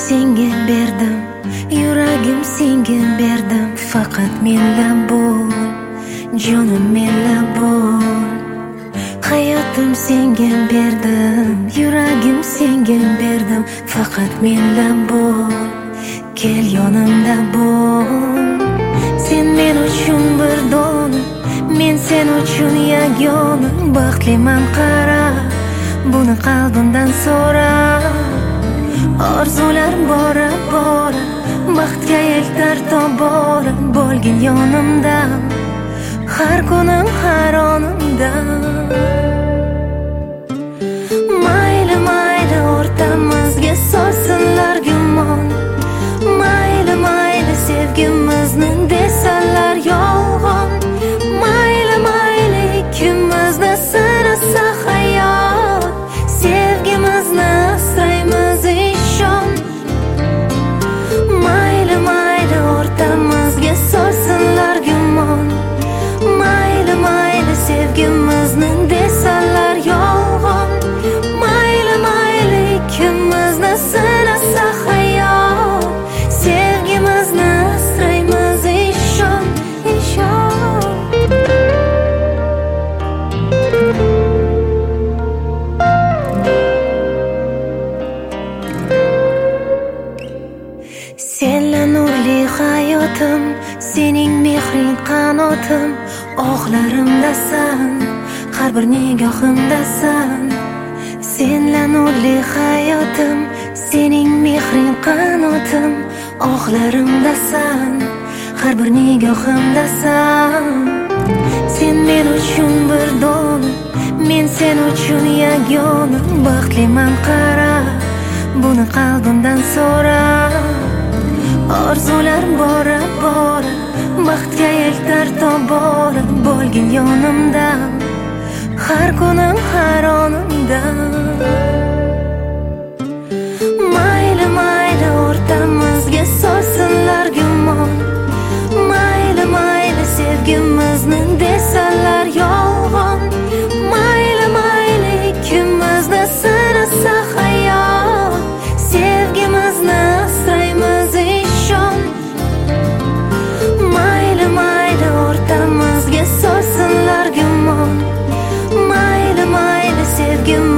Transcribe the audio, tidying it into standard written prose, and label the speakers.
Speaker 1: senga berdim, yuragim senga berdim. Faqat menla bo'l, jonim menla bo'l. Hayotim senga berdim, yuragim senga berdim. Faqat menla bo'l, kel yonimda bo'l. Sen men uchun bir dona, men sen uchun yagona. Baxtliman qara, buni qalbimdan so'ra. Orzular bora bora, baxtga eltar tobora. Bo'lgin yonimda, har kunim har onimda. Mayli mayli o'rtamizga solsinlar gumon. Mayli mayli sevgimizni desalar yolg'on. Mayli mayli ikkimizni sinasa hayot, sevgimizni asraymiz ishon. Mayli mayli o'rtamizga solsinlar gumon. Mayli mayli sevgimizni desalar yolg'on. Mayli mayli ikkimizni sinasa hayot, sevgimizni asraymiz ishon, ishon. Senla nurli hayotim, sening mehring qanotim. Oqlarimdasan, har bir nigohimdasan. Senla nurli hayotim, sening mehring qanotim. Oqlarimdasan, har bir nigohimdasan. Sen men uchun bir dona, men sen uchun yagona. Baxtliman qara, buni qalbimdan so'ra. Orzular bora bora, baxtga eltar tobora. Bo'lgin yonimda, har kunim har onimda. Mayli mayli o'rtamizga solsinlar gumon. Mayli mayli sevgimizni desalar yolg'on. Mayli mayli ikkimizni sinasa hayot, sevgimizni asraymiz ishon. Mayli mayli o'rtamizga solsinlar gumon. Mayli mayli sevgimizni